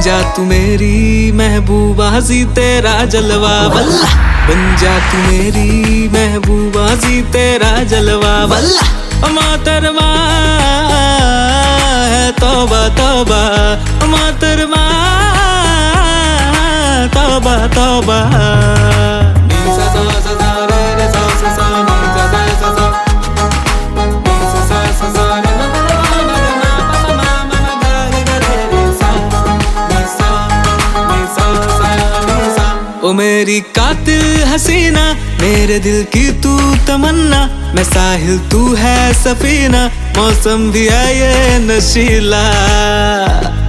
जा तू मेरी महबूबा सी तेरा जलवा वल्ला, बन जा तू मेरी महबूबा सी तेरा जलवा वल्ला। मोहतरमा है तौबा तौबा, मोहतरमा तौबा तौबा। ओ मेरी कातिल हसीना, मेरे दिल की तू तमन्ना, मैं साहिल तू है सफीना, मौसम भी है ये नशीला।